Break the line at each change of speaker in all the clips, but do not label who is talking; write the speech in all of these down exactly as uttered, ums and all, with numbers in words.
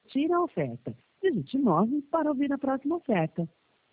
repetir a oferta. Digite nove para ouvir a próxima oferta.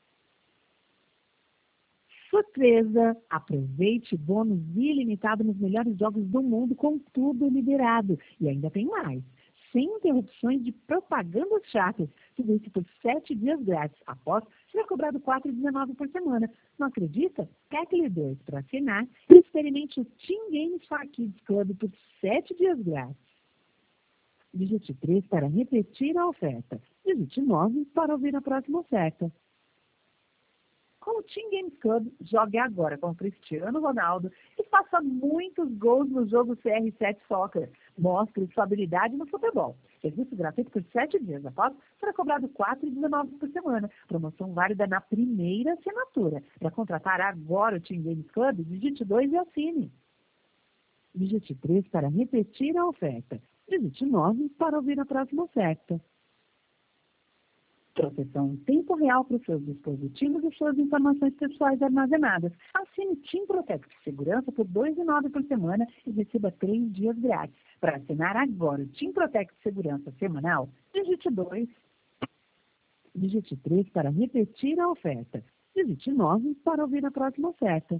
Surpresa! Aproveite bônus ilimitado nos melhores jogos do mundo com tudo liberado. E ainda tem mais. Sem interrupções de propagandas chatas. Tudo isso por sete dias grátis. Após ser cobrado quatro reais e dezenove centavos por semana. Não acredita? Tecle dois para assinar e experimente o Team Games for Kids Club por sete dias grátis. Digite três para repetir a oferta. Digite nove para ouvir a próxima oferta. Com o Team Games Club, jogue agora com Cristiano Ronaldo e faça muitos gols no jogo C R sete Soccer. Mostre sua habilidade no futebol. Serviço gratuito por sete dias. Após será cobrado quatro reais e dezenove centavos por semana. Promoção válida na primeira assinatura. Para contratar agora o Team Games Club, digite dois e assine. Digite três para repetir a oferta. Digite nove para ouvir a próxima oferta. Proteção em tempo real para os seus dispositivos e suas informações pessoais armazenadas. Assine Team Protect Segurança por dois reais e nove centavos por semana e receba três dias grátis. Para assinar agora o Team Protect Segurança semanal, digite dois. Digite três para repetir a oferta. Digite nove para ouvir a próxima oferta.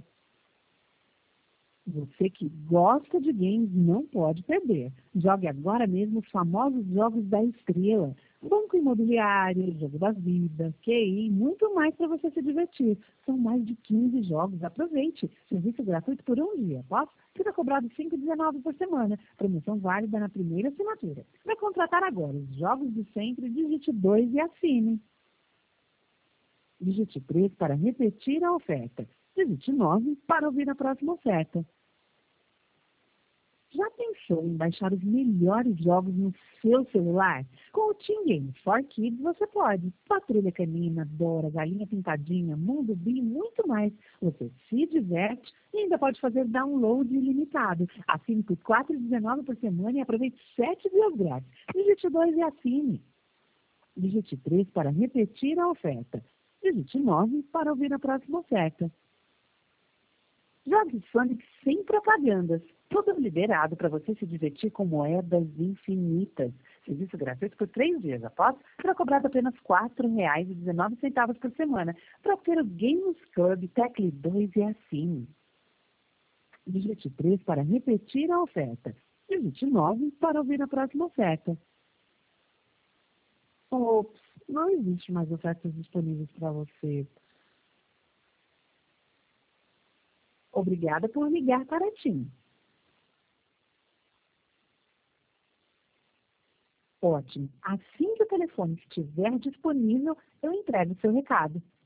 Você que gosta de games não pode perder. Jogue agora mesmo os famosos jogos da Estrela. Banco Imobiliário, Jogo da Vida, Q I, muito mais para você se divertir. São mais de quinze jogos. Aproveite. Serviço gratuito por um dia. Após, será cobrado cinco reais e dezenove centavos por semana. Promoção válida na primeira assinatura. Para contratar agora os jogos de sempre, digite dois e assine. Digite três para repetir a oferta. Digite nove para ouvir a próxima oferta. Já pensou em baixar os melhores jogos no seu celular? Com o Team Games for Kids você pode. Patrulha Canina, Dora, Galinha Pintadinha, Mundo Bee e muito mais. Você se diverte e ainda pode fazer download ilimitado. Assine por quatro reais e dezenove centavos por semana e aproveite sete dias grátis. Digite dois e assine. Digite três para repetir a oferta. Digite nove para ouvir a próxima oferta. Jogue Sonic sem propagandas. Tudo liberado para você se divertir com moedas infinitas. Serviço gratuito por três dias. Após, será cobrado apenas quatro reais e dezenove centavos por semana. Para ter o Games Club, tecle dois e assine. Digite três para repetir a oferta. Digite nove para ouvir a próxima oferta. Ops, não existe mais ofertas disponíveis para você. Obrigada por ligar para a TIM. Ótimo. Assim que o telefone estiver disponível, eu entrego o seu recado.